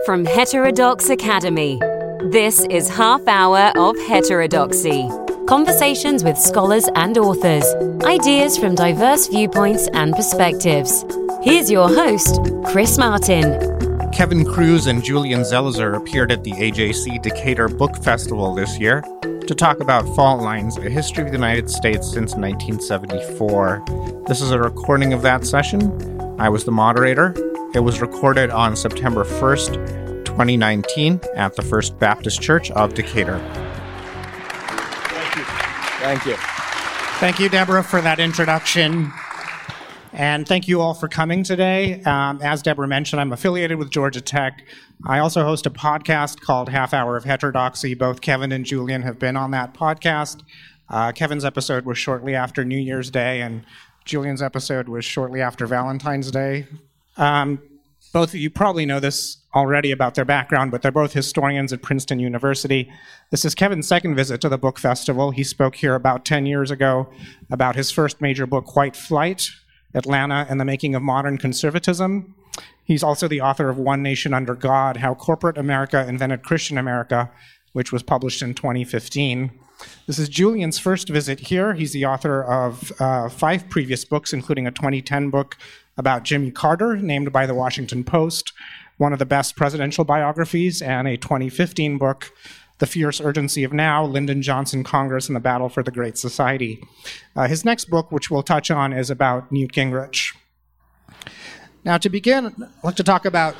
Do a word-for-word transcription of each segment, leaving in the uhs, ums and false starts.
From Heterodox Academy, this is Half Hour of Heterodoxy. Conversations with scholars and authors, ideas from diverse viewpoints and perspectives. Here's your host, Chris Martin. Kevin Kruse and Julian Zelizer appeared at the A J C Decatur Book Festival this year to talk about Fault Lines, A History of the United States Since nineteen seventy-four. This is a recording of that session. I was the moderator. It was recorded on September first, twenty nineteen at the First Baptist Church of Decatur. Thank you. Thank you. Thank you, Deborah, for that introduction. And thank you all for coming today. Um, as Deborah mentioned, I'm affiliated with Georgia Tech. I also host a podcast called Half Hour of Heterodoxy. Both Kevin and Julian have been on that podcast. Uh, Kevin's episode was shortly after New Year's Day, and Julian's episode was shortly after Valentine's Day. Um, both of you probably know this already about their background, but they're both historians at Princeton University. This is Kevin's second visit to the book festival. He spoke here about ten years ago about his first major book, White Flight, Atlanta and the Making of Modern Conservatism. He's also the author of One Nation Under God, How Corporate America Invented Christian America, which was published in twenty fifteen. This is Julian's first visit here. He's the author of uh, five previous books, including a twenty ten book about Jimmy Carter, named by the Washington Post, one of the best presidential biographies, and a twenty fifteen book, The Fierce Urgency of Now, Lyndon Johnson, Congress, and the Battle for the Great Society. Uh, his next book, which we'll touch on, is about Newt Gingrich. Now, to begin, I'd like to talk about...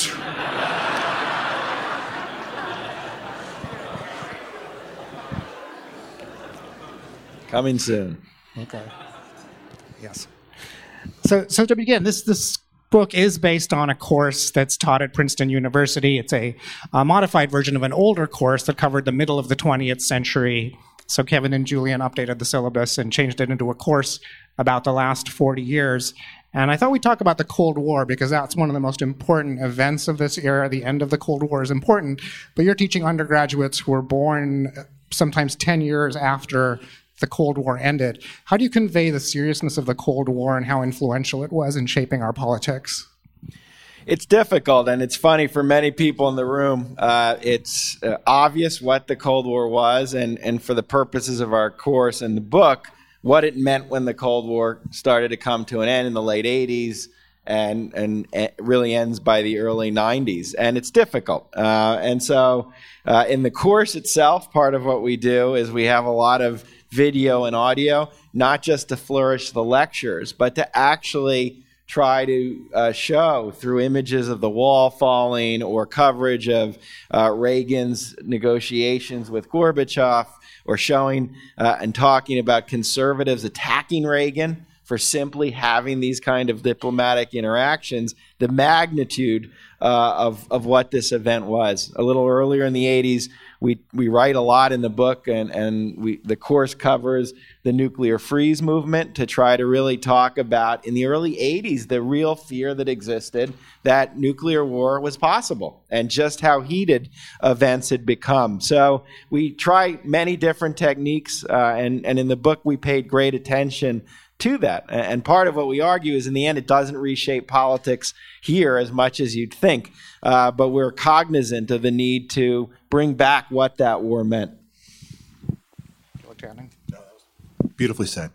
Coming soon. Okay. Yes. So, so to begin, this this book is based on a course that's taught at Princeton University. It's a, a modified version of an older course that covered the middle of the twentieth century. So Kevin and Julian updated the syllabus and changed it into a course about the last forty years. And I thought we'd talk about the Cold War because that's one of the most important events of this era. The end of the Cold War is important, but you're teaching undergraduates who were born sometimes ten years after the Cold War ended. How do you convey the seriousness of the Cold War and how influential it was in shaping our politics? It's difficult, and it's funny for many people in the room. Uh, it's uh, obvious what the Cold War was, and, and for the purposes of our course and the book, what it meant when the Cold War started to come to an end in the late eighties and, and it really ends by the early nineties. And it's difficult. Uh, and so uh, in the course itself, part of what we do is we have a lot of video and audio, not just to flourish the lectures, but to actually try to uh, show through images of the wall falling or coverage of uh, Reagan's negotiations with Gorbachev, or showing uh, and talking about conservatives attacking Reagan for simply having these kind of diplomatic interactions, the magnitude uh, of, of what this event was. A little earlier in the eighties, we we write a lot in the book, and, and we the course covers the nuclear freeze movement to try to really talk about, in the early eighties, the real fear that existed that nuclear war was possible and just how heated events had become. So we try many different techniques, uh, and, and in the book we paid great attention to that. And part of what we argue is, in the end, it doesn't reshape politics here as much as you'd think. Uh, but we're cognizant of the need to bring back what that war meant. Beautifully said.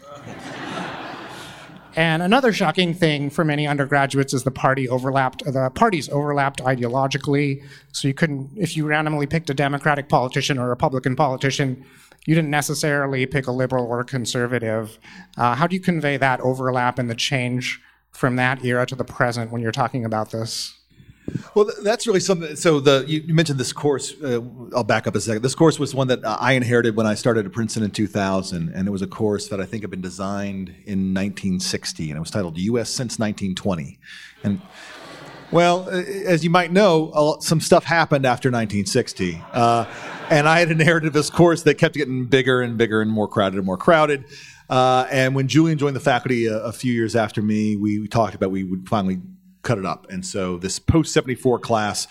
And another shocking thing for many undergraduates is the party overlapped. The parties overlapped ideologically. So you couldn't, if you randomly picked a Democratic politician or a Republican politician, you didn't necessarily pick a liberal or a conservative. Uh, how do you convey that overlap and the change from that era to the present when you're talking about this? Well, that's really something. So the you mentioned this course. Uh, I'll back up a second. This course was one that I inherited when I started at Princeton in two thousand, and it was a course that I think had been designed in nineteen sixty, and it was titled U S Since nineteen twenty. And well, as you might know, some stuff happened after nineteen sixty, uh, and I had inherited this course that kept getting bigger and bigger and more crowded and more crowded. Uh, and when Julian joined the faculty a, a few years after me, we, we talked about we would finally cut it up. And so this post seventy-four class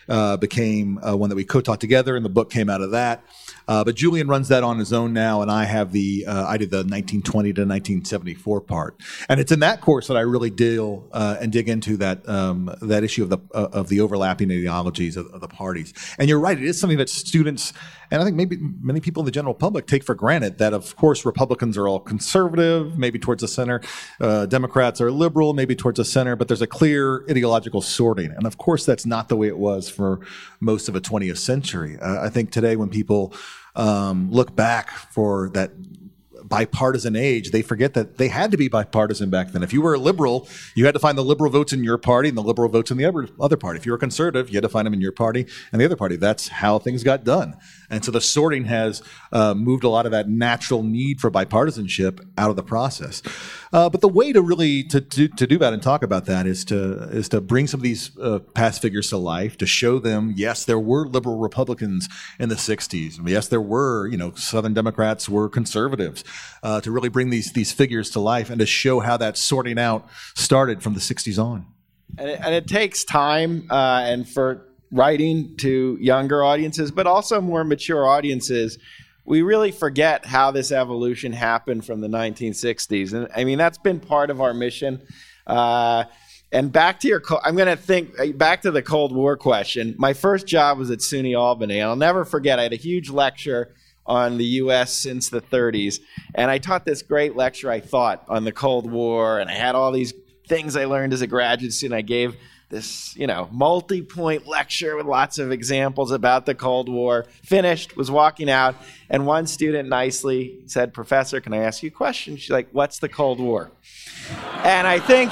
uh, became uh, one that we co-taught together, and the book came out of that. Uh, but Julian runs that on his own now, and I have the uh, I did the nineteen twenty to nineteen seventy-four part, and it's in that course that I really deal uh, and dig into that um, that issue of the uh, of the overlapping ideologies of, of the parties. And you're right; it is something that students, and I think maybe many people in the general public, take for granted. That of course Republicans are all conservative, maybe towards the center. Uh, Democrats are liberal, maybe towards the center. But there's a clear ideological sorting, and of course that's not the way it was for most of the twentieth century. Uh, I think today when people Um, look back for that bipartisan age, they forget that they had to be bipartisan back then. If you were a liberal, you had to find the liberal votes in your party and the liberal votes in the other, other party. If you were a conservative, you had to find them in your party and the other party. That's how things got done. And so the sorting has uh, moved a lot of that natural need for bipartisanship out of the process. Uh, but the way to really to, to to do that and talk about that is to is to bring some of these uh, past figures to life, to show them, yes, there were liberal Republicans in the sixties. Yes, there were, you know, Southern Democrats were conservatives. Uh, to really bring these these figures to life and to show how that sorting out started from the sixties on. And it, and it takes time uh, and for writing to younger audiences, but also more mature audiences. We really forget how this evolution happened from the nineteen sixties. And I mean, that's been part of our mission. Uh, and back to your, I'm going to think back to the Cold War question. My first job was at SUNY Albany, and I'll never forget, I had a huge lecture on the U S since the thirties. And I taught this great lecture, I thought, on the Cold War. And I had all these things I learned as a graduate student. I gave this, you know, multi-point lecture with lots of examples about the Cold War. Finished, was walking out. And one student nicely said, "Professor, can I ask you a question?" She's like, "What's the Cold War?" And I think...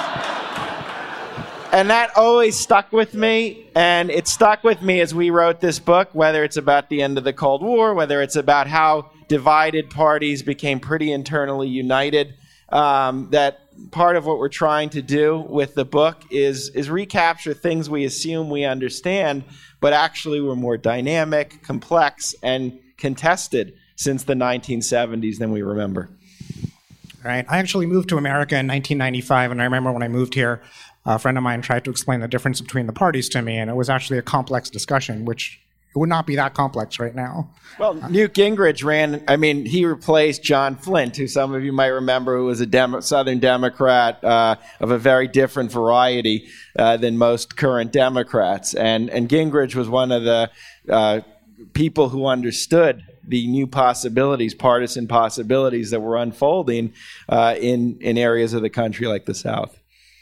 And that always stuck with me, and it stuck with me as we wrote this book, whether it's about the end of the Cold War, whether it's about how divided parties became pretty internally united, um, that part of what we're trying to do with the book is, is recapture things we assume we understand, but actually were more dynamic, complex, and contested since the nineteen seventies than we remember. Right. I actually moved to America in nineteen ninety-five, and I remember when I moved here, a friend of mine tried to explain the difference between the parties to me, and it was actually a complex discussion, which it would not be that complex right now. Well, Newt Gingrich ran, I mean, he replaced John Flint, who some of you might remember, who was a Demo- Southern Democrat uh, of a very different variety uh, than most current Democrats. And, and Gingrich was one of the uh, people who understood the new possibilities, partisan possibilities that were unfolding uh, in, in areas of the country like the South.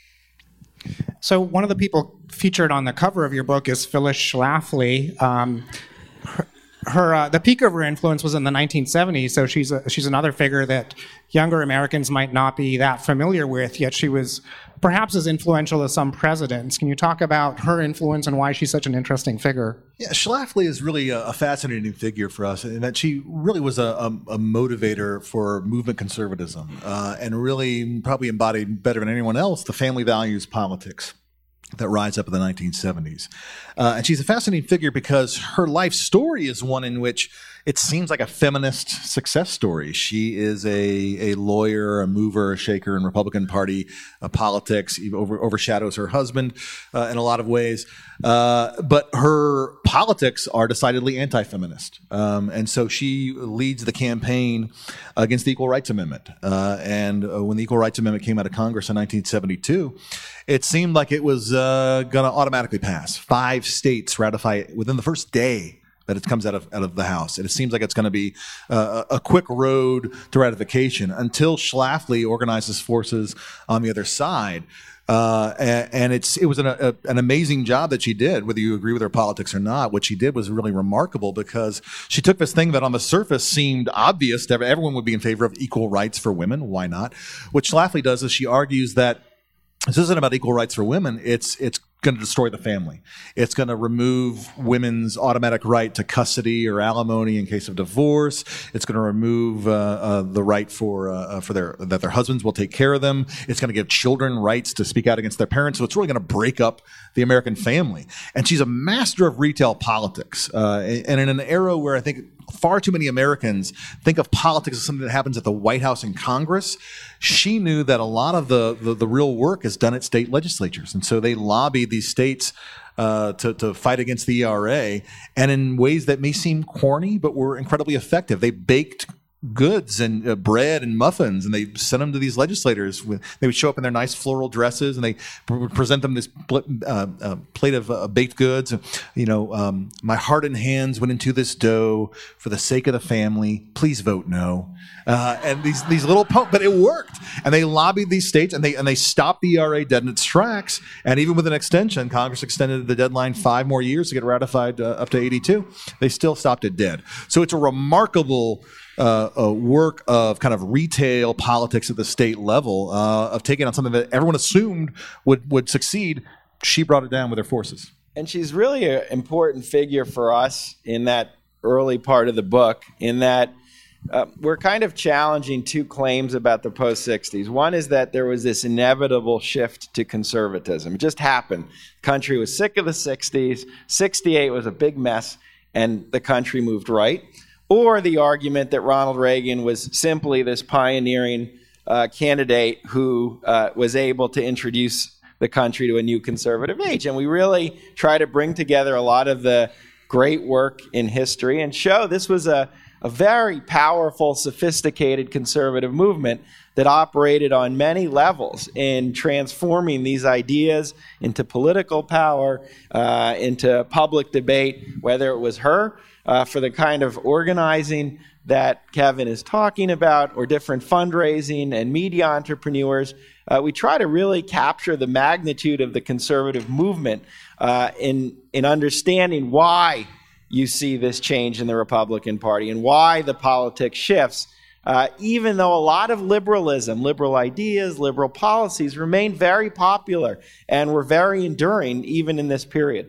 So one of the people featured on the cover of your book is Phyllis Schlafly. Um, her, her uh, the peak of her influence was in the nineteen seventies, so she's a, she's another figure that younger Americans might not be that familiar with, yet she was perhaps as influential as some presidents. Can you talk about her influence and why she's such an interesting figure? Yeah, Schlafly is really a, a fascinating figure for us, in that she really was a, a, a motivator for movement conservatism, uh, and really probably embodied better than anyone else the family values politics that rise up in the nineteen seventies. Uh, and she's a fascinating figure because her life story is one in which it seems like a feminist success story. She is a, a lawyer, a mover, a shaker in Republican Party uh, politics, over, overshadows her husband uh, in a lot of ways. Uh, but her politics are decidedly anti-feminist. Um, and so she leads the campaign against the Equal Rights Amendment. Uh, and uh, when the Equal Rights Amendment came out of Congress in nineteen seventy-two, it seemed like it was uh, going to automatically pass. Five states ratify it within the first day that it comes out of out of the House. And it seems like it's going to be uh, a quick road to ratification until Schlafly organizes forces on the other side. Uh, and, and it's it was an, a, an amazing job that she did, whether you agree with her politics or not. What she did was really remarkable because she took this thing that on the surface seemed obvious to everyone would be in favor of equal rights for women. Why not? What Schlafly does is she argues that this isn't about equal rights for women. It's it's going to destroy the family. It's going to remove women's automatic right to custody or alimony in case of divorce. It's going to remove uh, uh, the right for uh, for their that their husbands will take care of them. It's going to give children rights to speak out against their parents. So it's really going to break up the American family. And she's a master of retail politics. Uh, and in an era where I think far too many Americans think of politics as something that happens at the White House and Congress. She knew that a lot of the, the, the real work is done at state legislatures. And so they lobbied these states uh, to, to fight against the E R A, and in ways that may seem corny, but were incredibly effective. They baked goods and uh, bread and muffins, and they sent them to these legislators. With, they would show up in their nice floral dresses, and they would present them this pl- uh, uh, plate of uh, baked goods. You know, um, my heart and hands went into this dough for the sake of the family. Please vote no. Uh, and these these little, po- but it worked. And they lobbied these states, and they and they stopped the E R A dead in its tracks. And even with an extension, Congress extended the deadline five more years to get ratified uh, up to eighty-two. They still stopped it dead. So it's a remarkable Uh, a work of kind of retail politics at the state level, uh, of taking on something that everyone assumed would, would succeed. She brought it down with her forces. And she's really an important figure for us in that early part of the book, in that uh, we're kind of challenging two claims about the post-sixties. One is that there was this inevitable shift to conservatism. It just happened. The country was sick of the sixties. sixty-eight was a big mess, and the country moved right. Or the argument that Ronald Reagan was simply this pioneering uh, candidate who uh, was able to introduce the country to a new conservative age. And we really try to bring together a lot of the great work in history and show this was a, a very powerful, sophisticated conservative movement that operated on many levels in transforming these ideas into political power, uh, into public debate, whether it was her, Uh, for the kind of organizing that Kevin is talking about, or different fundraising and media entrepreneurs. Uh, we try to really capture the magnitude of the conservative movement uh, in, in understanding why you see this change in the Republican Party and why the politics shifts, uh, even though a lot of liberalism, liberal ideas, liberal policies remain very popular and were very enduring even in this period.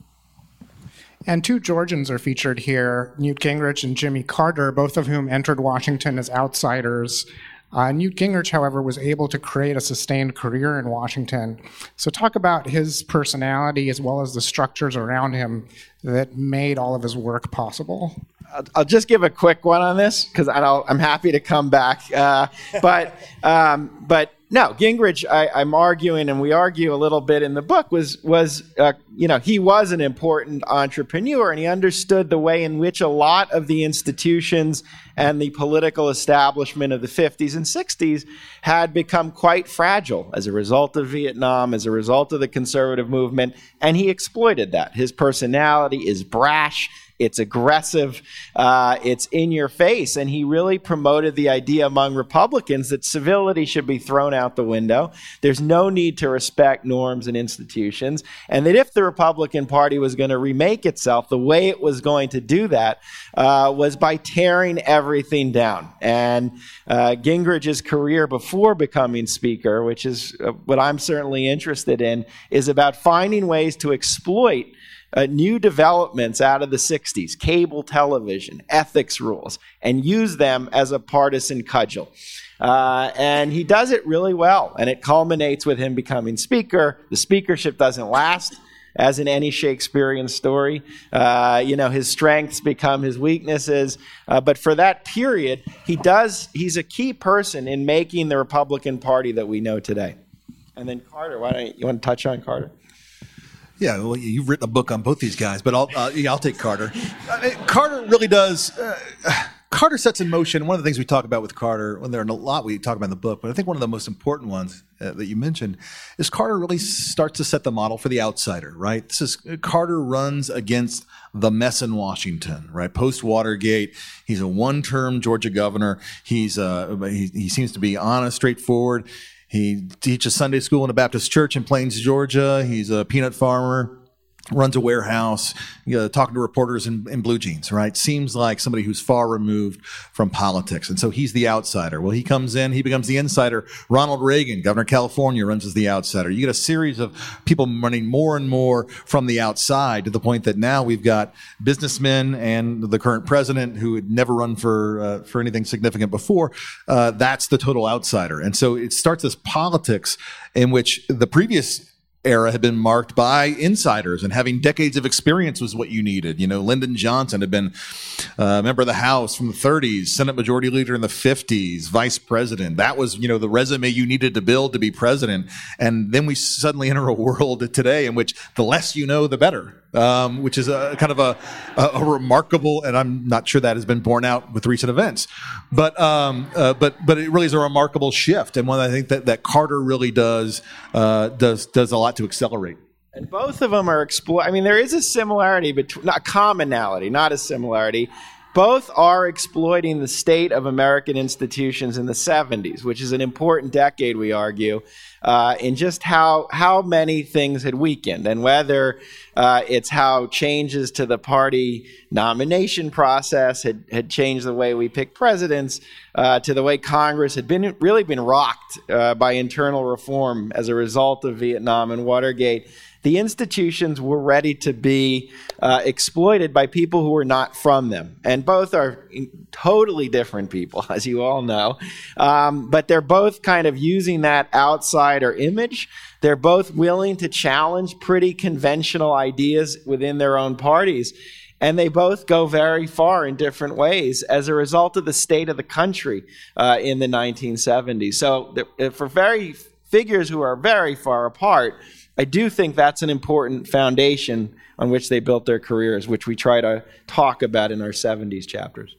And two Georgians are featured here, Newt Gingrich and Jimmy Carter, both of whom entered Washington as outsiders. Uh, Newt Gingrich, however, was able to create a sustained career in Washington. So talk about his personality as well as the structures around him that made all of his work possible. I'll, I'll just give a quick one on this, because I'm happy to come back. Uh, but um, but no, Gingrich, I, I'm arguing, and we argue a little bit in the book, was, was uh, you know, he was an important entrepreneur, and he understood the way in which a lot of the institutions and the political establishment of the fifties and sixties had become quite fragile as a result of Vietnam, as a result of the conservative movement, and he exploited that. His personality is brash. It's aggressive, uh, it's in your face, and he really promoted the idea among Republicans that civility should be thrown out the window. There's no need to respect norms and institutions, and that if the Republican Party was going to remake itself, the way it was going to do that uh, was by tearing everything down. And uh, Gingrich's career before becoming Speaker, which is uh, what I'm certainly interested in, is about finding ways to exploit Uh, new developments out of the sixties, cable television, ethics rules, and use them as a partisan cudgel. Uh, and he does it really well, and it culminates with him becoming Speaker. The speakership doesn't last, as in any Shakespearean story. Uh, you know, his strengths become his weaknesses. Uh, but for that period, he does, he's a key person in making the Republican Party that we know today. And then Carter, why don't you, you want to touch on Carter? Yeah, well, you've written a book on both these guys, but I'll uh, yeah, I'll take Carter. I mean, Carter really does. Uh, Carter sets in motion one of the things we talk about with Carter. When there are a lot we talk about in the book, but I think one of the most important ones uh, that you mentioned is Carter really starts to set the model for the outsider. Right? This is Carter runs against the mess in Washington. Right? Post Watergate, he's a one-term Georgia governor. He's uh, he, he seems to be honest, straightforward. He teaches Sunday school in a Baptist church in Plains, Georgia. He's a peanut farmer, runs a warehouse, you know, talking to reporters in, in blue jeans, right? Seems like somebody who's far removed from politics. And so he's the outsider. Well, he comes in, he becomes the insider. Ronald Reagan, governor of California, runs as the outsider. You get a series of people running more and more from the outside to the point that now we've got businessmen and the current president who had never run for uh, for anything significant before. Uh, that's the total outsider. And so it starts this politics in which the previous era had been marked by insiders, and having decades of experience was what you needed. You know, Lyndon Johnson had been a member of the House from the thirties, Senate Majority Leader in the fifties, Vice President. That was, you know, the resume you needed to build to be president. And then we suddenly enter a world today in which the less you know, the better. Um, which is a kind of a, a, a remarkable, and I'm not sure that has been borne out with recent events, but um, uh, but but it really is a remarkable shift, and one I think that, that Carter really does uh, does does a lot to accelerate. And both of them are exploit. I mean, there is a similarity between, not commonality, not a similarity. Both are exploiting the state of American institutions in the seventies, which is an important decade, we argue, uh, in just how how many things had weakened, and whether uh, it's how changes to the party nomination process had, had changed the way we pick presidents, uh, to the way Congress had been really been rocked uh, by internal reform as a result of Vietnam and Watergate. The institutions were ready to be uh, exploited by people who were not from them. And both are totally different people, as you all know. Um, but they're both kind of using that outsider image. They're both willing to challenge pretty conventional ideas within their own parties. And they both go very far in different ways as a result of the state of the country uh, in the nineteen seventies. So for very figures who are very far apart, I do think that's an important foundation on which they built their careers, which we try to talk about in our seventies chapters.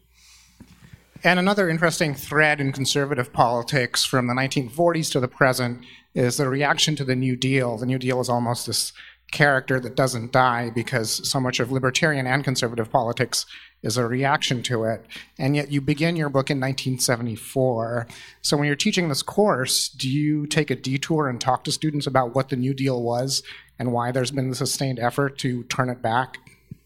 And another interesting thread in conservative politics from the nineteen forties to the present is the reaction to the New Deal. The New Deal is almost this character that doesn't die because so much of libertarian and conservative politics is a reaction to it. And yet you begin your book in nineteen seventy-four. So when you're teaching this course, do you take a detour and talk to students about what the New Deal was and why there's been the sustained effort to turn it back?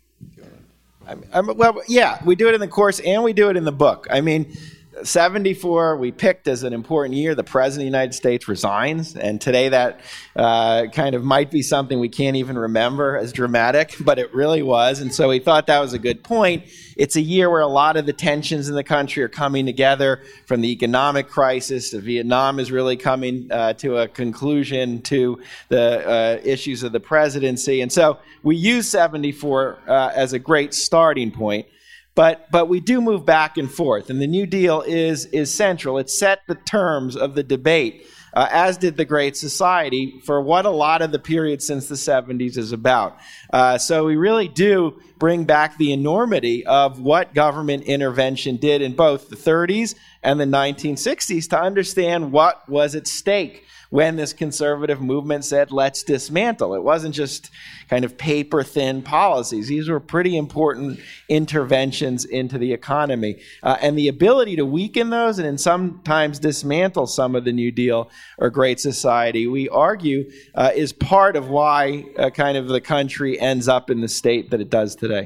I mean, I'm, well, yeah, we do it in the course and we do it in the book. I mean, seventy-four we picked as an important year. The President of the United States resigns, and today that uh, kind of might be something we can't even remember as dramatic, but it really was. And so we thought that was a good point. It's a year where a lot of the tensions in the country are coming together, from the economic crisis to Vietnam is really coming uh, to a conclusion, to the uh, issues of the presidency. And so we use seventy-four uh, as a great starting point. But but we do move back and forth, and the New Deal is is central. It set the terms of the debate, uh, as did the Great Society, for what a lot of the period since the seventies is about. Uh, so we really do bring back the enormity of what government intervention did in both the thirties and the nineteen sixties to understand what was at stake when this conservative movement said, let's dismantle. It wasn't just kind of paper-thin policies. These were pretty important interventions into the economy. Uh, and the ability to weaken those and then sometimes dismantle some of the New Deal or Great Society, we argue, uh, is part of why uh, kind of the country ends up in the state that it does today.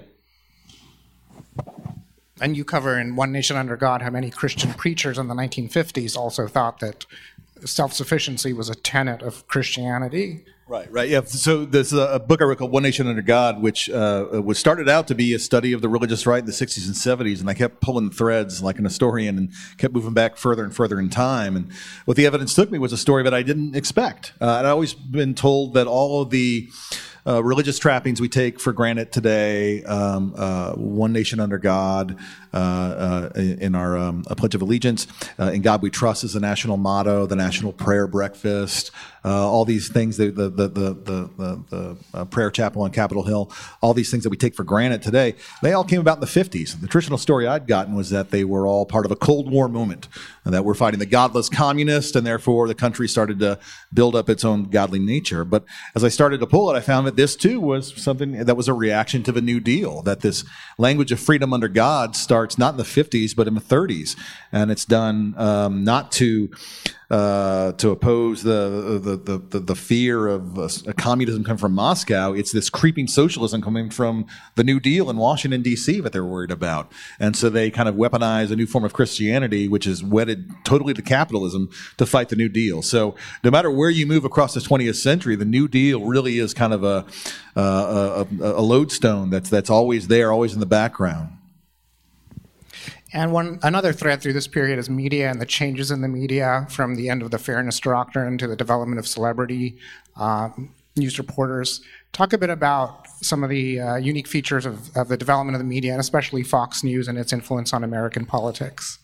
And you cover in One Nation Under God how many Christian preachers in the nineteen fifties also thought that self-sufficiency was a tenet of Christianity. Right, right. Yeah. So there's a book I wrote called One Nation Under God, which uh, was started out to be a study of the religious right in the sixties and seventies, and I kept pulling threads like an historian and kept moving back further and further in time. And what the evidence took me was a story that I didn't expect. Uh, I'd always been told that all of the Uh, religious trappings we take for granted today, um, uh, One Nation Under God, uh, uh, in our um, a Pledge of Allegiance, uh, In God We Trust is the national motto, the national prayer breakfast, uh, all these things, the the the the, the, the, the uh, prayer chapel on Capitol Hill, all these things that we take for granted today, they all came about in the fifties. The traditional story I'd gotten was that they were all part of a Cold War movement, and that we're fighting the godless communists, and therefore the country started to build up its own godly nature. But as I started to pull it, I found that this too was something that was a reaction to the New Deal, that this language of freedom under God starts not in the fifties, but in the thirties. And it's done um, not to uh, to oppose the the, the, the, the fear of uh, communism coming from Moscow. It's this creeping socialism coming from the New Deal in Washington, D C that they're worried about. And so they kind of weaponize a new form of Christianity, which is wedded totally to capitalism, to fight the New Deal. So no matter where you move across the twentieth century, the New Deal really is kind of a, uh, a, a lodestone that's, that's always there, always in the background. And one another thread through this period is media and the changes in the media, from the end of the fairness doctrine to the development of celebrity. Uh, news reporters. Talk a bit about some of the uh, unique features of, of the development of the media, and especially Fox News and its influence on American politics.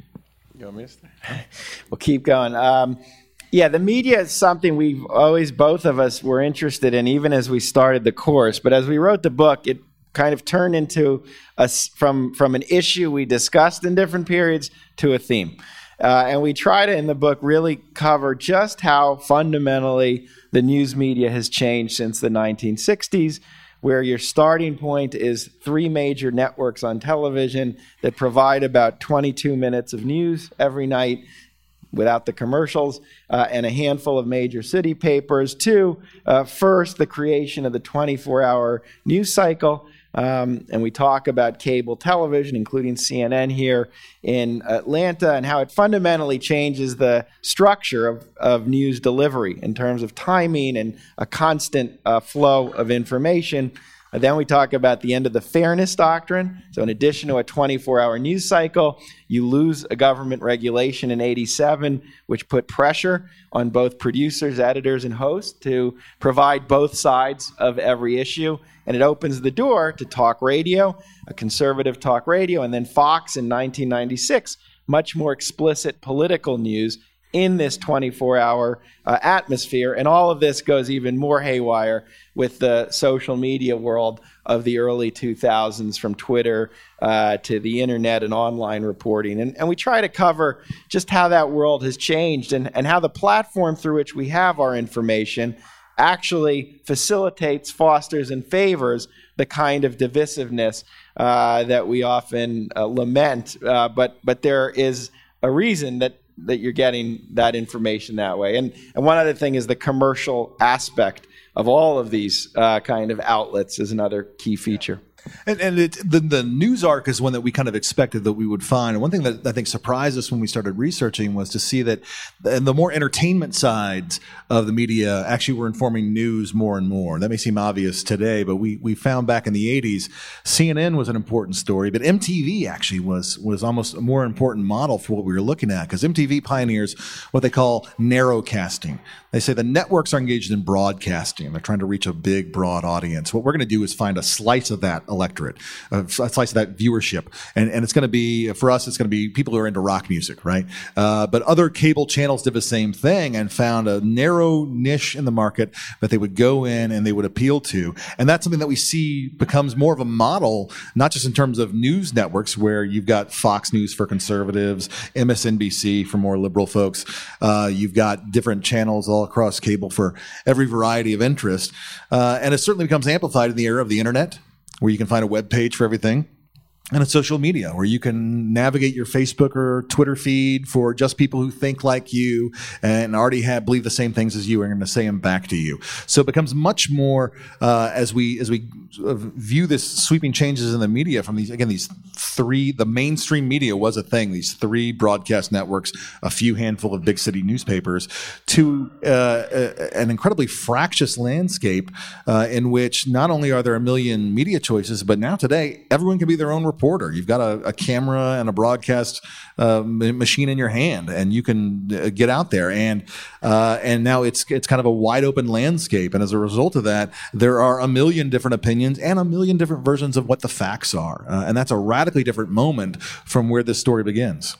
You want me to start? We'll keep going. Um, yeah, the media is something we've always, both of us, were interested in, even as we started the course. But as we wrote the book, it kind of turned into a, from from an issue we discussed in different periods to a theme. Uh, and we try to, in the book, really cover just how fundamentally the news media has changed since the nineteen sixties, where your starting point is three major networks on television that provide about twenty-two minutes of news every night without the commercials, uh, and a handful of major city papers. Two, uh, first, the creation of the twenty-four hour news cycle. Um, and we talk about cable television, including C N N here in Atlanta, and how it fundamentally changes the structure of, of news delivery in terms of timing and a constant uh, flow of information. And then we talk about the end of the fairness doctrine. So in addition to a twenty-four hour news cycle, you lose a government regulation in eighty-seven, which put pressure on both producers, editors, and hosts to provide both sides of every issue. And it opens the door to talk radio, a conservative talk radio, and then Fox in nineteen ninety-six, much more explicit political news in this twenty-four hour uh, atmosphere. And all of this goes even more haywire with the social media world of the early two thousands, from Twitter uh, to the internet and online reporting. And, and we try to cover just how that world has changed and, and how the platform through which we have our information actually facilitates, fosters, and favors the kind of divisiveness uh, that we often uh, lament. Uh, but but there is a reason that that you're getting that information that way. And and one other thing is the commercial aspect of all of these uh, kind of outlets is another key feature. And, and it, the, the news arc is one that we kind of expected that we would find. And one thing that I think surprised us when we started researching was to see that the, the more entertainment sides of the media actually were informing news more and more. That may seem obvious today, but we, we found back in the eighties, C N N was an important story, but M T V actually was, was almost a more important model for what we were looking at, because M T V pioneers what they call narrowcasting. They say the networks are engaged in broadcasting. They're trying to reach a big, broad audience. What we're going to do is find a slice of that electorate, a slice of that viewership. And, and it's going to be, for us, it's going to be people who are into rock music, right? Uh, but other cable channels did the same thing and found a narrow niche in the market that they would go in and they would appeal to. And that's something that we see becomes more of a model, not just in terms of news networks, where you've got Fox News for conservatives, M S N B C for more liberal folks. Uh, you've got different channels all across cable for every variety of interest. Uh, and it certainly becomes amplified in the era of the internet, where you can find a web page for everything, and it's social media, where you can navigate your Facebook or Twitter feed for just people who think like you and already have believe the same things as you and are going to say them back to you. So it becomes much more uh, as we as we view this sweeping changes in the media from these again these three. The mainstream media was a thing. These three broadcast networks, a few handful of big city newspapers, to uh, an incredibly fractious landscape uh, in which not only are there a million media choices, but now today everyone can be their own reporter. You've got a, a camera and a broadcast uh, machine in your hand, and you can uh, get out there. And uh, and now it's it's kind of a wide open landscape. And as a result of that, there are a million different opinions and a million different versions of what the facts are. Uh, and that's a radically different moment from where this story begins.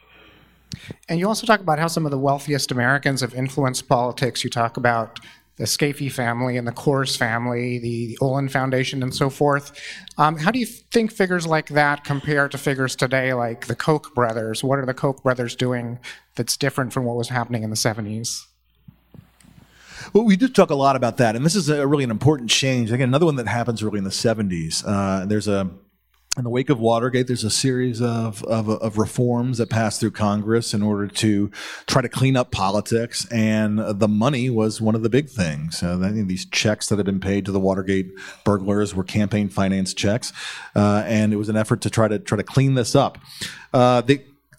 And you also talk about how some of the wealthiest Americans have influenced politics. You talk about the Scaife family and the Coors family, the Olin Foundation, and so forth. Um, how do you think figures like that compare to figures today like the Koch brothers? What are the Koch brothers doing that's different from what was happening in the seventies? Well, we do talk a lot about that, and this is a really an important change. Again, another one that happens really in the seventies. Uh, there's a In the wake of Watergate, there's a series of, of, of reforms that passed through Congress in order to try to clean up politics, and the money was one of the big things. Uh, I think these checks that had been paid to the Watergate burglars were campaign finance checks, uh, and it was an effort to try to try to clean this up. Uh, the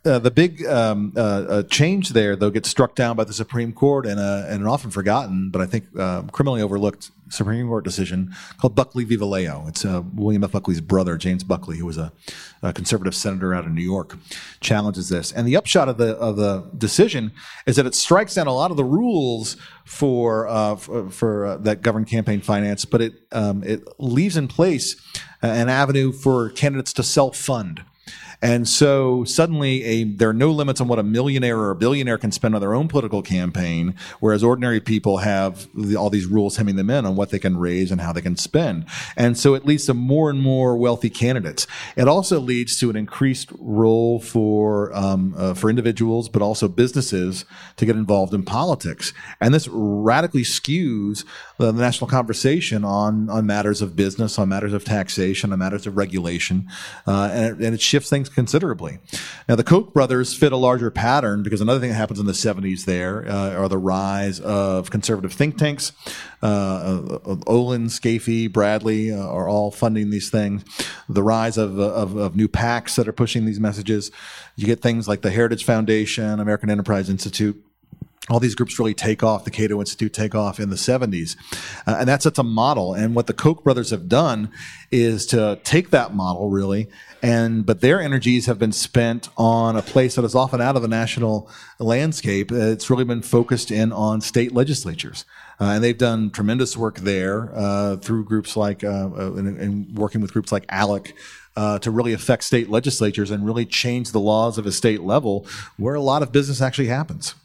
Uh, the big um, uh, uh, change there, though, gets struck down by the Supreme Court and, uh, and an often forgotten, but I think uh, criminally overlooked Supreme Court decision called Buckley v. Vallejo. It's uh, William F. Buckley's brother, James Buckley, who was a, a conservative senator out of New York, challenges this. And the upshot of the of the decision is that it strikes down a lot of the rules for uh, for, for uh, that govern campaign finance, but it um, it leaves in place an avenue for candidates to self-fund. And so suddenly a, there are no limits on what a millionaire or a billionaire can spend on their own political campaign, whereas ordinary people have the, all these rules hemming them in on what they can raise and how they can spend. And so it leads to more and more wealthy candidates. It also leads to an increased role for um, uh, for individuals, but also businesses to get involved in politics. And this radically skews the national conversation on, on matters of business, on matters of taxation, on matters of regulation, uh, and, it, and it shifts things considerably. Now, the Koch brothers fit a larger pattern because another thing that happens in the seventies there uh, are the rise of conservative think tanks. Uh, uh, Olin, Scafee, Bradley uh, are all funding these things. The rise of, of, of new PACs that are pushing these messages. You get things like the Heritage Foundation, American Enterprise Institute. All these groups really take off, the Cato Institute take off in the seventies. Uh, and that sets a model. And what the Koch brothers have done is to take that model, really, and but their energies have been spent on a place that is often out of the national landscape. It's really been focused in on state legislatures. Uh, and they've done tremendous work there uh, through groups like, uh, uh, and, and working with groups like ALEC, Uh, to really affect state legislatures and really change the laws of a state level where a lot of business actually happens.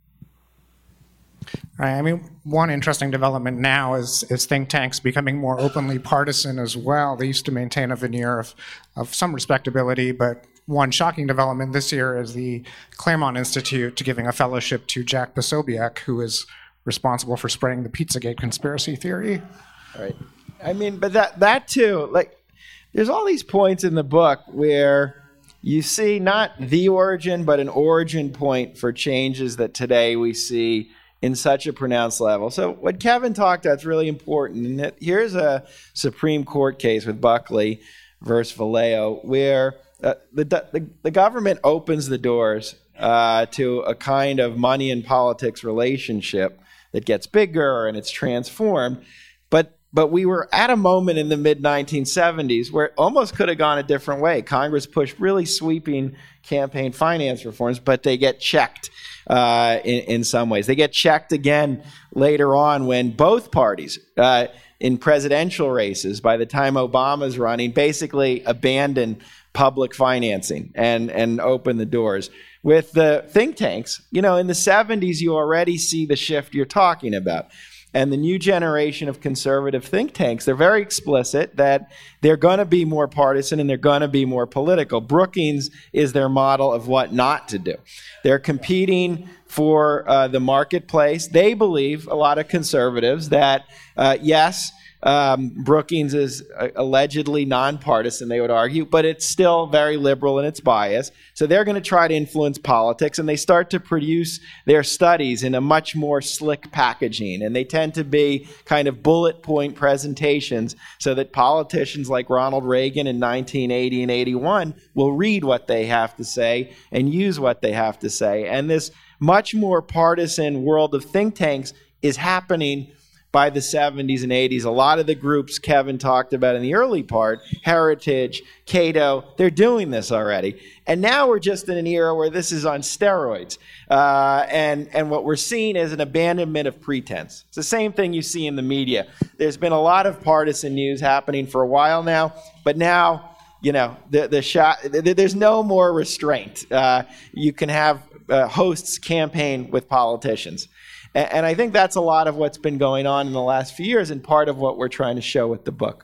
Right. I mean, one interesting development now is, is think tanks becoming more openly partisan as well. They used to maintain a veneer of, of some respectability, but one shocking development this year is the Claremont Institute giving a fellowship to Jack Posobiec, who is responsible for spreading the Pizzagate conspiracy theory. Right. I mean, but that that too, like, there's all these points in the book where you see not the origin, but an origin point for changes that today we see in such a pronounced level. So what Kevin talked about is really important. And that here's a Supreme Court case with Buckley versus Vallejo where uh, the, the the government opens the doors uh, to a kind of money and politics relationship that gets bigger and it's transformed. But But we were at a moment in the mid nineteen seventies where it almost could have gone a different way. Congress pushed really sweeping campaign finance reforms, but they get checked uh, in, in some ways. They get checked again later on when both parties uh, in presidential races, by the time Obama's running, basically abandon public financing and, and open the doors. With the think tanks, you know, in the seventies, you already see the shift you're talking about. And the new generation of conservative think tanks, they're very explicit that they're going to be more partisan and they're going to be more political. Brookings is their model of what not to do. They're competing for uh, the marketplace. They believe, a lot of conservatives, that uh, yes, Um, Brookings is uh, allegedly nonpartisan, they would argue, but it's still very liberal in its bias. So they're going to try to influence politics, and they start to produce their studies in a much more slick packaging. And they tend to be kind of bullet point presentations so that politicians like Ronald Reagan in nineteen eighty and eighty-one will read what they have to say and use what they have to say. And this much more partisan world of think tanks is happening by the seventies and eighties. A lot of the groups Kevin talked about in the early part, Heritage, Cato, they're doing this already. And now we're just in an era where this is on steroids. Uh, and, and what we're seeing is an abandonment of pretense. It's the same thing you see in the media. There's been a lot of partisan news happening for a while now, but now, you know, the, the shot, the, there's no more restraint. Uh, you can have uh, hosts campaign with politicians. And I think that's a lot of what's been going on in the last few years and part of what we're trying to show with the book.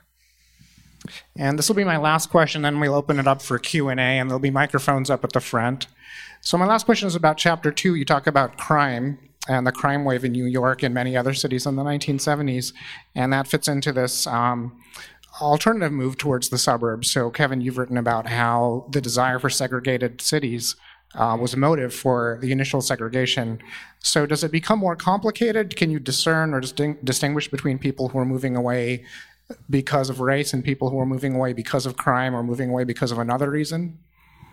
And this will be my last question, then we'll open it up for Q and A, and there'll be microphones up at the front. So my last question is about chapter two. You talk about crime and the crime wave in New York and many other cities in the nineteen seventies, and that fits into this um, alternative move towards the suburbs. So Kevin, you've written about how the desire for segregated cities Uh, was a motive for the initial segregation. So does it become more complicated? Can you discern or disting- distinguish between people who are moving away because of race and people who are moving away because of crime or moving away because of another reason?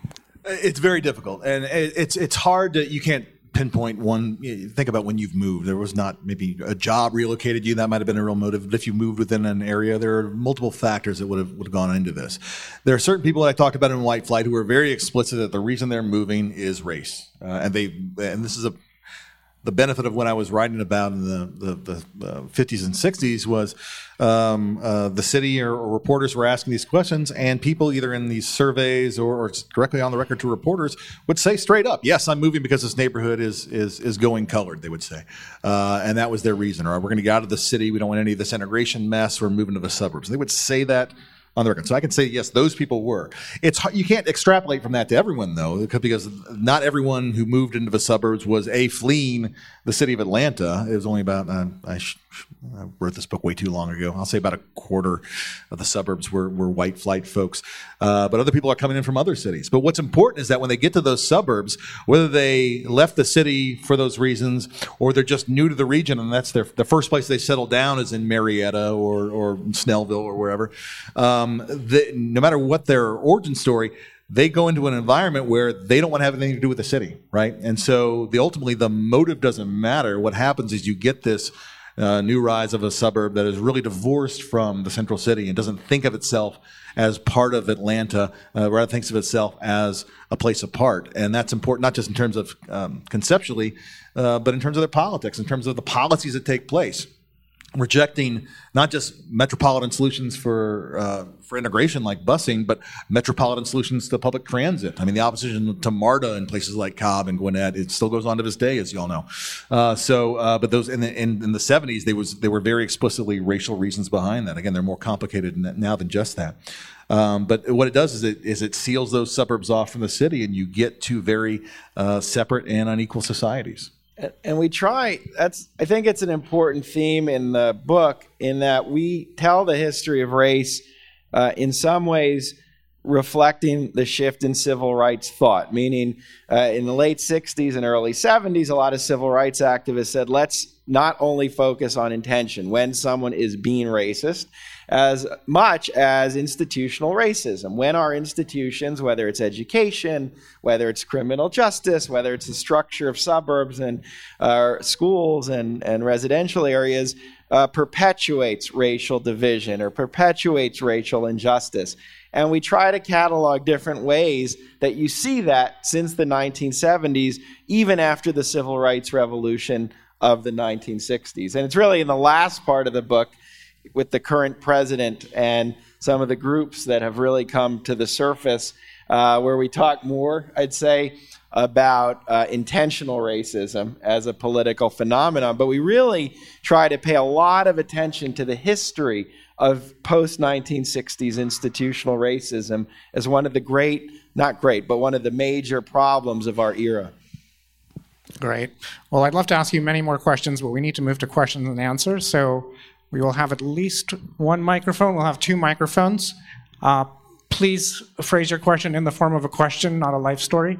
It's very difficult, and it's it's hard to, you can't pinpoint one. Think about when you've moved. There was not maybe a job relocated you. That might have been a real motive. But if you moved within an area, there are multiple factors that would have, would have gone into this. There are certain people that I talked about in White Flight who are very explicit that the reason they're moving is race. Uh, and they and this is a the benefit of what I was writing about in the, the, the uh, fifties and sixties was um, uh, the city or, or reporters were asking these questions, and people either in these surveys or, or directly on the record to reporters would say straight up, yes, I'm moving because this neighborhood is is is going colored, they would say. Uh, and that was their reason. Or we're going to get out of the city. We don't want any of this integration mess. We're moving to the suburbs. They would say that on the record. So I can say, yes, those people were. It's hard, you can't extrapolate from that to everyone, though, because not everyone who moved into the suburbs was, A, fleeing the city of Atlanta. It was only about, uh, I, sh- I wrote this book way too long ago. I'll say about a quarter of the suburbs were, were white flight folks. Uh, but other people are coming in from other cities. But what's important is that when they get to those suburbs, whether they left the city for those reasons or they're just new to the region, and that's their the first place they settle down is in Marietta or, or Snellville or wherever, um, Um, the, no matter what their origin story, they go into an environment where they don't want to have anything to do with the city, right? And so the ultimately the motive doesn't matter. What happens is you get this uh, new rise of a suburb that is really divorced from the central city and doesn't think of itself as part of Atlanta, uh, rather thinks of itself as a place apart. And that's important, not just in terms of um, conceptually, uh, but in terms of their politics, in terms of the policies that take place. Rejecting not just metropolitan solutions for uh, for integration like busing, but metropolitan solutions to public transit. I mean, the opposition to MARTA in places like Cobb and Gwinnett, it still goes on to this day, as you all know. Uh, so, uh, but those in the in, in the seventies, there was there were very explicitly racial reasons behind that. Again, they're more complicated now than just that. Um, but what it does is it is it seals those suburbs off from the city, and you get two very uh, separate and unequal societies. And we try, that's, I think it's an important theme in the book in that we tell the history of race uh, in some ways reflecting the shift in civil rights thought, meaning uh, in the late sixties and early seventies, a lot of civil rights activists said, let's not only focus on intention when someone is being racist, as much as institutional racism. When our institutions, whether it's education, whether it's criminal justice, whether it's the structure of suburbs and uh, schools and, and residential areas, uh, perpetuates racial division or perpetuates racial injustice. And we try to catalog different ways that you see that since the nineteen seventies, even after the civil rights revolution of the nineteen sixties. And it's really in the last part of the book with the current president and some of the groups that have really come to the surface, uh, where we talk more, I'd say, about uh, intentional racism as a political phenomenon. But we really try to pay a lot of attention to the history of post nineteen sixties institutional racism as one of the great, not great, but one of the major problems of our era. Great. Well, I'd love to ask you many more questions, but we need to move to questions and answers. So we will have at least one microphone. We'll have two microphones. Uh, please phrase your question in the form of a question, not a life story.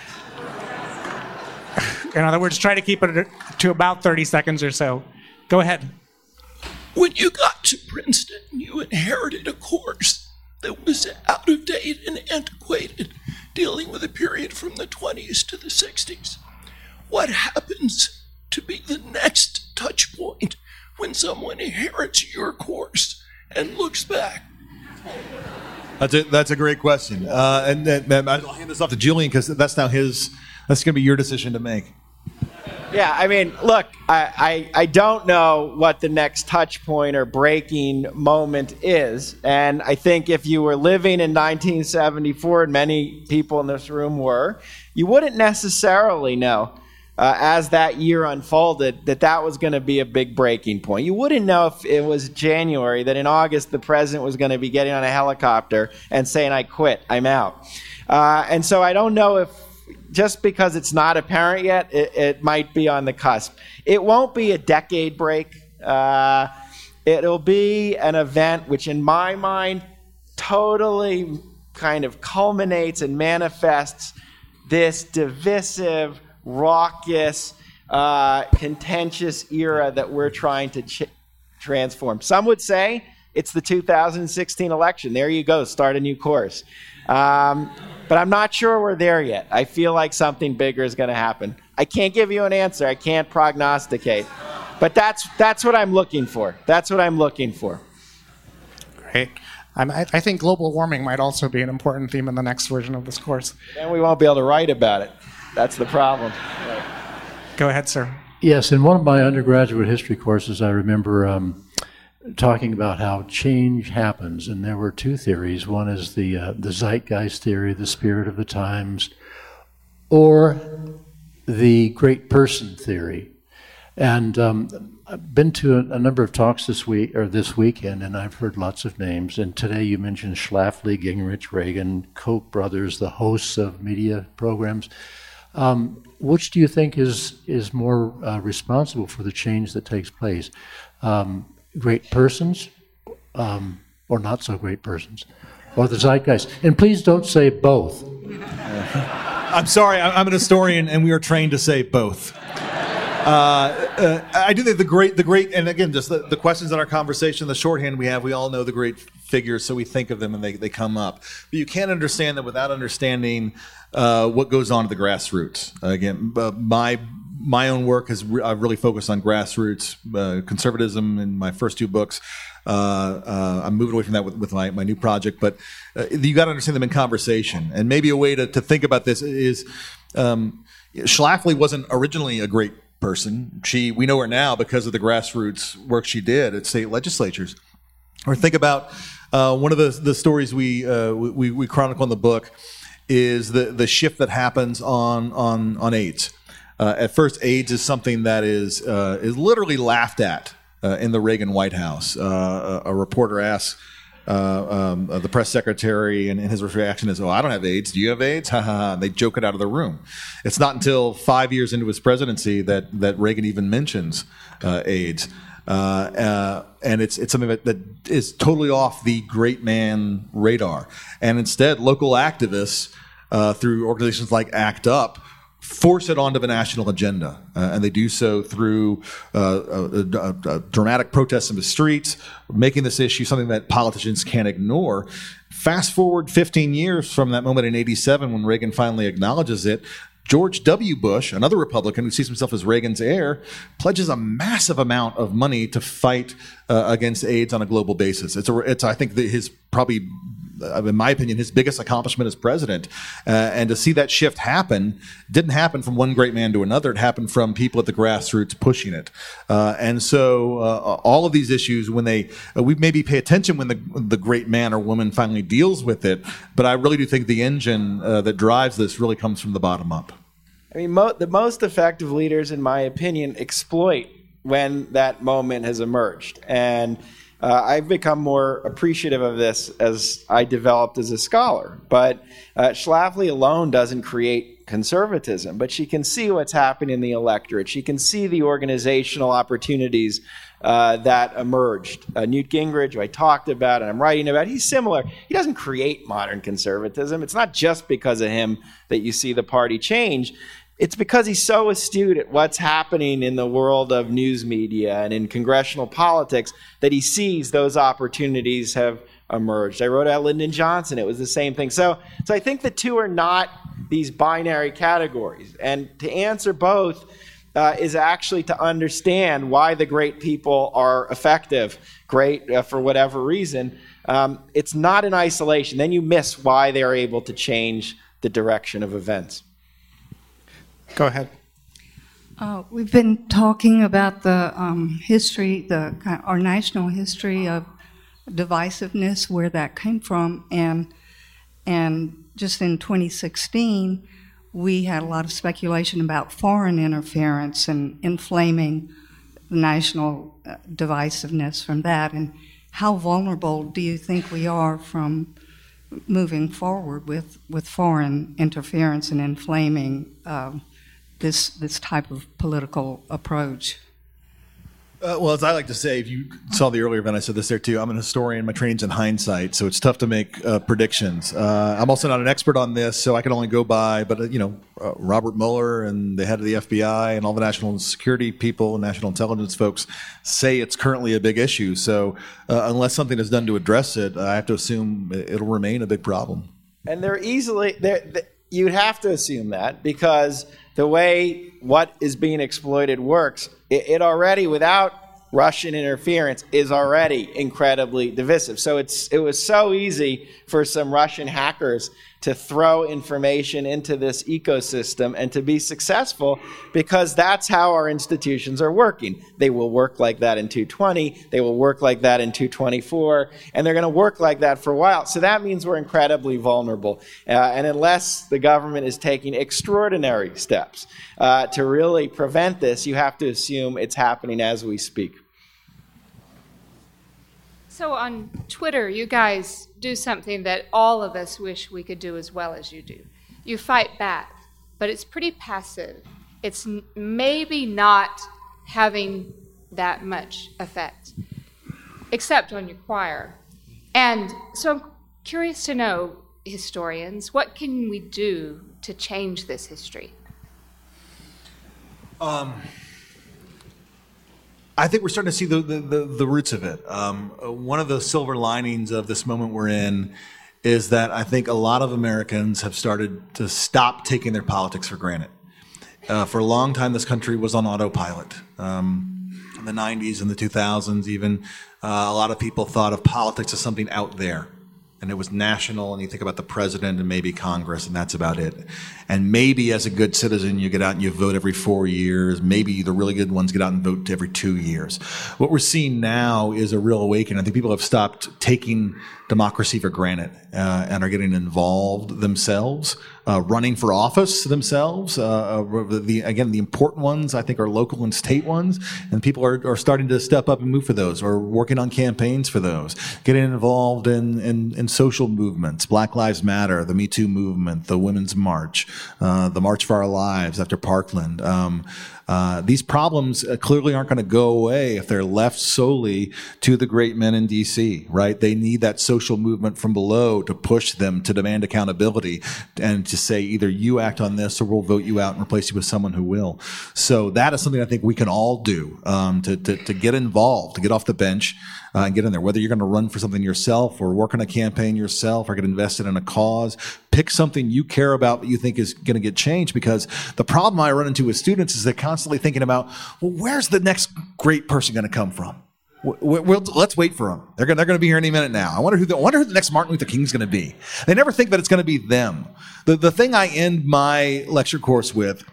In other words, try to keep it to about thirty seconds or so. Go ahead. When you got to Princeton, you inherited a course that was out of date and antiquated, dealing with a period from the twenties to the sixties. What happens to be the next touch point when someone inherits your course and looks back? That's a, that's a great question. Uh, and, and I'll hand this off to Julian because that's now his, that's going to be your decision to make. Yeah, I mean, look, I, I, I don't know what the next touch point or breaking moment is. And I think if you were living in nineteen seventy-four, and many people in this room were, you wouldn't necessarily know uh, as that year unfolded that that was going to be a big breaking point. You wouldn't know if it was January that in August the president was going to be getting on a helicopter and saying, I quit, I'm out. Uh, and so I don't know if just because it's not apparent yet, it, it might be on the cusp. It won't be a decade break. Uh, it'll be an event which, in my mind, totally kind of culminates and manifests this divisive, raucous, uh, contentious era that we're trying to ch- transform. Some would say it's the two thousand sixteen election. There you go, start a new course. Um, but I'm not sure we're there yet. I feel like something bigger is going to happen. I can't give you an answer. I can't prognosticate. But that's that's what I'm looking for. That's what I'm looking for. Great. Um, I, I think global warming might also be an important theme in the next version of this course. Then we won't be able to write about it. That's the problem. Go ahead, sir. Yes, in one of my undergraduate history courses, I remember um, talking about how change happens, and there were two theories. One is the uh, the zeitgeist theory, the spirit of the times, or the great person theory. And um, I've been to a, a number of talks this week or this weekend, and I've heard lots of names. And today you mentioned Schlafly, Gingrich, Reagan, Koch brothers, the hosts of media programs. Um, which do you think is is more uh, responsible for the change that takes place? Um, great persons, um, or not so great persons, or the zeitgeist? And please don't say both. I'm sorry, I'm an historian, and we are trained to say both. Uh, uh, I do think the great, the great, and again, just the, the questions in our conversation, the shorthand we have, we all know the great figures, so we think of them and they, they come up. But you can't understand them without understanding uh, what goes on at the grassroots. Uh, again, uh, my my own work has re- I've really focused on grassroots uh, conservatism in my first two books. Uh, uh, I'm moving away from that with, with my, my new project, but uh, you got to understand them in conversation. And maybe a way to, to think about this is um, Schlafly wasn't originally a great person. She, we know her now because of the grassroots work she did at state legislatures. Or think about uh, one of the the stories we, uh, we we chronicle in the book is the the shift that happens on on on AIDS. Uh, at first, AIDS is something that is uh, is literally laughed at uh, in the Reagan White House. Uh, a, a reporter asks uh, um, uh, the press secretary, and, and his reaction is, "Oh, I don't have AIDS. Do you have AIDS?" Ha ha ha! They joke it out of the room. It's not until five years into his presidency that that Reagan even mentions uh, AIDS, uh, uh, and it's it's something that, that is totally off the great man radar. And instead, local activists uh, through organizations like ACT UP force it onto the national agenda, uh, and they do so through uh, uh, uh, uh, dramatic protests in the streets, making this issue something that politicians can't ignore. Fast forward fifteen years from that moment in eighty-seven when Reagan finally acknowledges it, George W. Bush, another Republican who sees himself as Reagan's heir, pledges a massive amount of money to fight uh, against AIDS on a global basis. It's, a, it's I think, the, his probably, in my opinion, his biggest accomplishment as president. Uh, and to see that shift happen didn't happen from one great man to another. It happened from people at the grassroots pushing it. Uh, and so uh, all of these issues, when they, uh, we maybe pay attention when the, the great man or woman finally deals with it, but I really do think the engine uh, that drives this really comes from the bottom up. I mean, mo- the most effective leaders, in my opinion, exploit when that moment has emerged. And Uh, I've become more appreciative of this as I developed as a scholar. But uh, Schlafly alone doesn't create conservatism, but she can see what's happening in the electorate. She can see the organizational opportunities uh, that emerged. Uh, Newt Gingrich, who I talked about and I'm writing about, he's similar. He doesn't create modern conservatism. It's not just because of him that you see the party change. It's because he's so astute at what's happening in the world of news media and in congressional politics that he sees those opportunities have emerged. I wrote about Lyndon Johnson. It was the same thing. So, so I think the two are not these binary categories. And to answer both uh, is actually to understand why the great people are effective, great uh, for whatever reason. Um, it's not in isolation. Then you miss why they are able to change the direction of events. Go ahead. Uh, we've been talking about the um, history, the our national history of divisiveness, where that came from, and and just in twenty sixteen, we had a lot of speculation about foreign interference and inflaming national uh, divisiveness from that. And how vulnerable do you think we are from moving forward with, with foreign interference and inflaming Uh, This this type of political approach? Uh, well, as I like to say, if you saw the earlier event, I said this there too. I'm an historian. My training's in hindsight, so it's tough to make uh, predictions. Uh, I'm also not an expert on this, so I can only go by. But uh, you know, uh, Robert Mueller and the head of the F B I and all the national security people and national intelligence folks say it's currently a big issue. So uh, unless something is done to address it, I have to assume it'll remain a big problem. And they're easily they're, they, you'd have to assume that because the way what is being exploited works, it, it already, without Russian interference, is already incredibly divisive. So it's it was so easy for some Russian hackers to throw information into this ecosystem and to be successful because that's how our institutions are working. They will work like that in two twenty, they will work like that in two twenty-four, and they're going to work like that for a while. So that means we're incredibly vulnerable. Uh, and unless the government is taking extraordinary steps uh, to really prevent this, you have to assume it's happening as we speak. So on Twitter, you guys do something that all of us wish we could do as well as you do. You fight back, but it's pretty passive. It's n- maybe not having that much effect, except on your choir. And so I'm curious to know, historians, what can we do to change this history? Um. I think we're starting to see the, the, the, the roots of it. Um, one of the silver linings of this moment we're in is that I think a lot of Americans have started to stop taking their politics for granted. Uh, for a long time, this country was on autopilot. Um, in the nineties and the two thousands even, uh, a lot of people thought of politics as something out there. And it was national, and you think about the president and maybe Congress, and that's about it. And maybe as a good citizen, you get out and you vote every four years. Maybe the really good ones get out and vote every two years. What we're seeing now is a real awakening. I think people have stopped taking democracy for granted uh, and are getting involved themselves, uh, running for office themselves. Uh, the, again, the important ones, I think, are local and state ones, and people are, are starting to step up and move for those, or working on campaigns for those, getting involved in, in, in social movements, Black Lives Matter, the Me Too movement, the Women's March, uh, the March for Our Lives after Parkland. Um, Uh, these problems uh, clearly aren't going to go away if they're left solely to the great men in D C, right? They need that social movement from below to push them to demand accountability and to say either you act on this or we'll vote you out and replace you with someone who will. So that is something I think we can all do um, to, to, to get involved, to get off the bench uh, and get in there. Whether you're going to run for something yourself or work on a campaign yourself or get invested in a cause, pick something you care about that you think is going to get changed, because the problem I run into with students is they're constantly thinking about, well, where's the next great person going to come from? We'll, we'll, let's wait for them. They're going, they're going to be here any minute now. I wonder who the, I wonder who the next Martin Luther King is going to be. They never think that it's going to be them. The, the thing I end my lecture course with,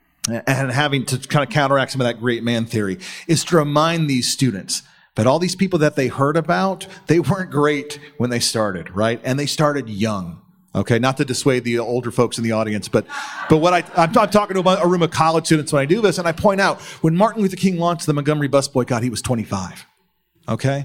and having to kind of counteract some of that great man theory, is to remind these students that all these people that they heard about, they weren't great when they started, right? And they started young. Okay, not to dissuade the older folks in the audience, but but what I, I'm, I'm talking to a room of college students when I do this, and I point out, when Martin Luther King launched the Montgomery bus boycott, he was twenty-five, okay?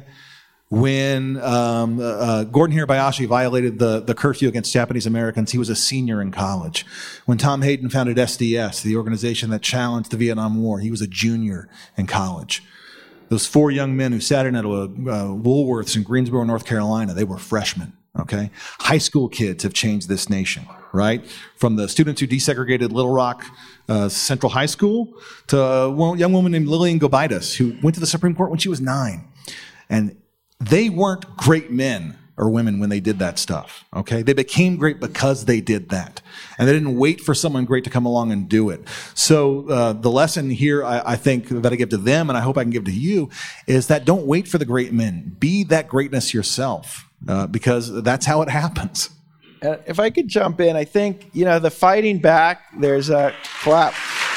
When um, uh, Gordon Hirabayashi violated the, the curfew against Japanese Americans, he was a senior in college. When Tom Hayden founded S D S, the organization that challenged the Vietnam War, he was a junior in college. Those four young men who sat in at a, uh, Woolworths in Greensboro, North Carolina, they were freshmen. Okay, high school kids have changed this nation, right? From the students who desegregated Little Rock uh, Central High School to a young woman named Lillian Gobitis, who went to the Supreme Court when she was nine. And they weren't great men or women when they did that stuff, okay? They became great because they did that. And they didn't wait for someone great to come along and do it. So uh, the lesson here, I, I think, that I give to them, and I hope I can give to you, is that don't wait for the great men. Be that greatness yourself. Uh, because that's how it happens. Uh, if I could jump in, I think, you know, the fighting back, there's a clap.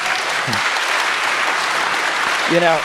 You know,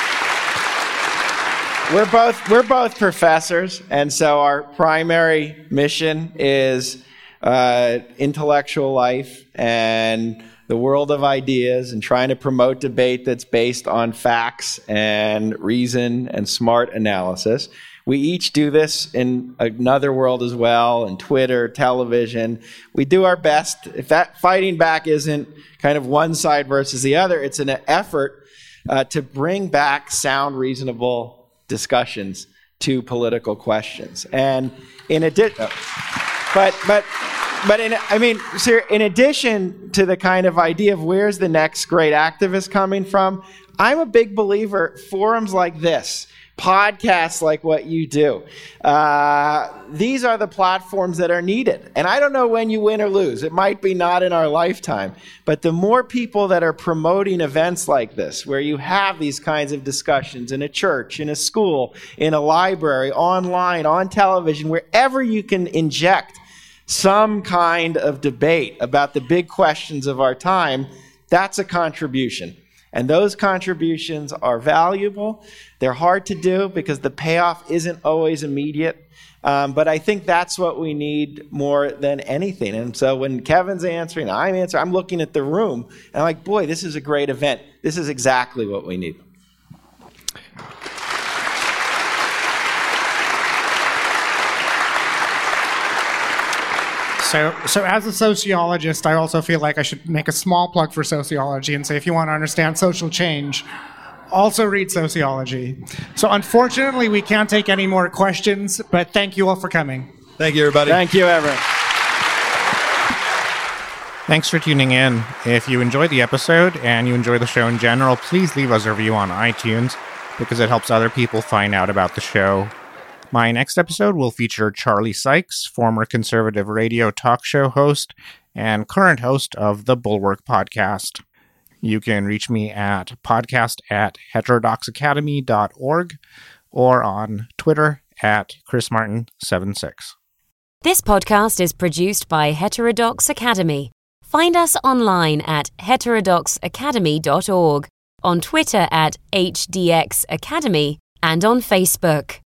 we're both we're both professors, and so our primary mission is uh, intellectual life and the world of ideas, and trying to promote debate that's based on facts and reason and smart analysis. We each do this in another world as well, in Twitter, television. We do our best. If that fighting back isn't kind of one side versus the other, it's an effort uh, to bring back sound, reasonable discussions to political questions. And in addition, but but but in I mean, sir, in addition to the kind of idea of where's the next great activist coming from, I'm a big believer forums like this, podcasts like what you do. Uh, these are the platforms that are needed. And I don't know when you win or lose. It might be not in our lifetime. But the more people that are promoting events like this, where you have these kinds of discussions in a church, in a school, in a library, online, on television, wherever you can inject some kind of debate about the big questions of our time, that's a contribution. And those contributions are valuable. They're hard to do because the payoff isn't always immediate. Um, but I think that's what we need more than anything. And so when Kevin's answering, I'm answering, I'm looking at the room, and I'm like, boy, this is a great event. This is exactly what we need. So, so as a sociologist, I also feel like I should make a small plug for sociology and say, if you want to understand social change, also read sociology. So unfortunately, we can't take any more questions, but thank you all for coming. Thank you, everybody. Thank you, everyone. Thanks for tuning in. If you enjoyed the episode and you enjoy the show in general, please leave us a review on iTunes because it helps other people find out about the show. My next episode will feature Charlie Sykes, former conservative radio talk show host and current host of the Bulwark podcast. You can reach me at podcast at heterodox academy dot org or on Twitter at chris martin seventy-six. This podcast is produced by Heterodox Academy. Find us online at heterodox academy dot org, on Twitter at H D X Academy, and on Facebook.